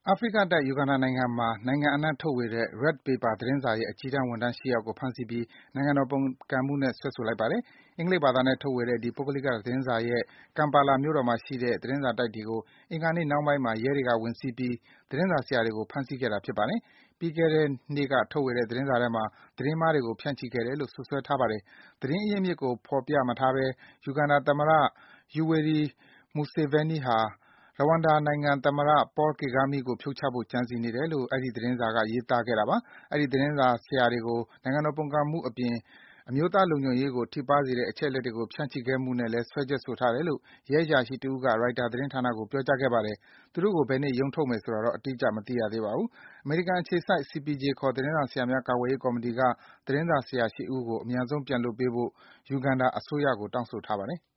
အာဖရိကတိုက် ယူဂန်ဒါနိုင်ငံမှာ နိုင်ငံအနှံ့ထုတ်ဝေတဲ့ Red Pepper သတင်းစာရဲ့ အကြီးတန်းဝန်ထမ်း ၈ ယောက်ကို ဖမ်းဆီးပြီး နိုင်ငံတော်ပုန်ကန်မှုနဲ့ စွဲဆိုလိုက်ပါတယ်။ အင်္ဂလိပ်ဘာသာနဲ့ ထုတ်ဝေတဲ့ ဒီ ပုဂ္ဂလိကသတင်းစာရဲ့ Kampala မြို့တော်မှာရှိတဲ့ သတင်းစာတိုက်တွေကို အင်္ဂါနေ့နှောင်းပိုင်းမှာ ရဲတွေက ဝင်စီးပြီး သတင်းစာဆရာတွေကို ဖမ်းဆီးခဲ့တာ ဖြစ်ပါတယ်။ ပြီးခဲ့တဲ့နှစ်က ထုတ်ဝေတဲ့ သတင်းစာထဲမှာ သတင်းမှားတွေကို ဖြန့်ချိခဲ့တယ်လို့ စွပ်စွဲထားပါတယ်။ သတင်းအရင်းအမြစ်ကို ဖော်ပြမထားဘဲ ယူဂန်ဒါသမ္မတ Yoweri Museveni ဟာ Rwanda နိုင်ငံသမ္မတ Paul Kagame ကို ဖြုတ်ချဖို့ ကြံစည်နေတယ်လို့ အဲဒီ သတင်းစာက ရေးသားခဲ့တာပါ။ အဲဒီ သတင်းစာဆရာတွေကို နိုင်ငံတော်ပုန်ကန်မှုအပြင် အမျိုးသားလုံခြုံရေးကို ထိပါးစေတဲ့ အချက်အလက်တွေကို ဖြန့်ချိခဲ့မှုနဲ့လည်း စွဲချက်ဆိုထားတယ်လို့ ရဲအရာရှိတဦးက ရိုက်တာသတင်းဌာနကို ပြောကြားခဲ့ပါတယ်။ သူတို့ကို ဘယ်နေ့ ရုံးထုတ်မယ်ဆိုတာတော့ အတိအကျ မသိရသေးပါဘူး။ အမေရိကန်အခြေစိုက် CPJ ခေါ် သတင်းစာဆရာများ ကာကွယ်ရေးကော်မီတီက သတင်းစာဆရာ ၈ ဦးကို အမြန်ဆုံး ပြန်လွှတ်ပေးဖို့ ယူဂန်ဒါအစိုးရကို တောင်းဆိုထားပါတယ်။